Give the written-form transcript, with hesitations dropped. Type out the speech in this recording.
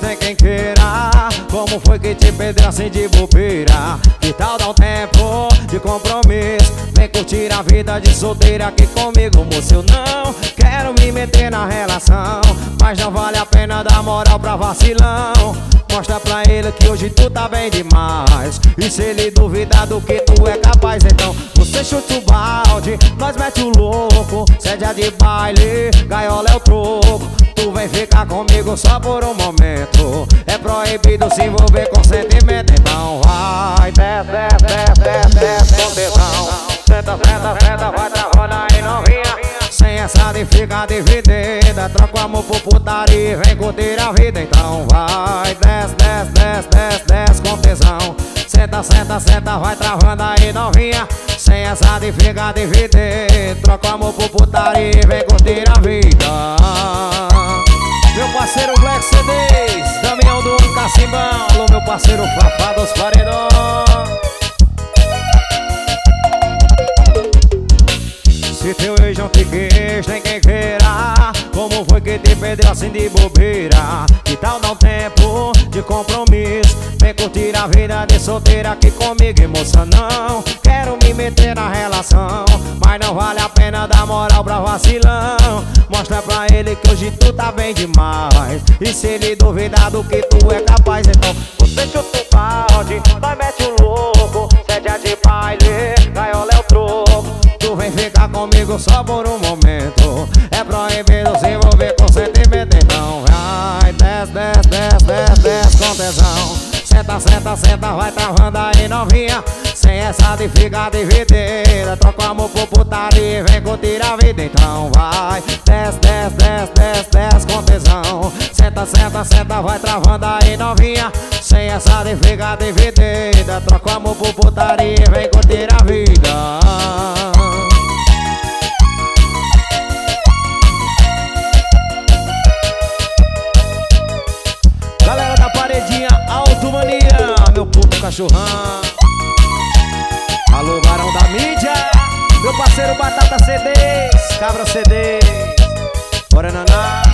tem quem queira. Como foi que te perdeu assim de bobeira? Que tal dar um tempo de compromisso? Vem curtir a vida de solteira aqui comigo, moço. Eu não quero me meter na relação, mas não vale a pena dar moral pra vacilão. Mostra pra ele que hoje tu tá bem demais, e se ele duvidar do que tu é capaz, então você chuta o balde, nós mete o louco. Sédia de baile, gaiola é o troco. Tu vem ficar comigo só por um momento. É proibido se envolver com sentimento. Então vai, desce, desce, desce, desce com tesão. Senta, senta, senta, vai travando aí novinha. Sem essa de ficar dividida, troca o amor por putaria e vem curtir a vida. Então vai, desce, desce, desce, desce, desce com tesão. Senta, senta, senta, vai travando aí novinha. Sem essa de ficar dividida, troca o amor por putaria e vem curtir a vida. Meu parceiro Black CDs, Damião do Cacimbão. Alô, meu parceiro Fafá dos Paredões. Se teu ex não te quis, tem quem queira. Como foi que te perdeu assim de bobeira? Que tal dar um tempo de compromisso? Vem curtir a vida de solteira aqui comigo, e moça, não quero me meter na relação, mas não vale a pena dar moral pra vacilão. Mostra pra ele que hoje tu tá bem demais, e se ele duvidar do que tu é capaz, então você chuta o balde, vai mete o louco. Sédia de baile, gaiola é o troco. Tu vem ficar comigo só por um momento. É proibido se envolver com sentimento. Então vai, desce, desce, desce, desce, desce com tesão. Senta, senta, senta, vai travando aí novinha. Sem essa de ficar dividida, troca o amor por putaria e vem curtir a vida. Então vai, desce, desce, desce, desce, desce com tesão. Senta, senta, senta, vai travando aí novinha. Sem essa de ficar dividida, troca o amor por putaria e vem curtir a vida. Galera da paredinha, Alto Mania, meu puto cachorrão. Alô, Barão da Mídia, meu parceiro Batata CDs, Cabra CDs. Bora, naná.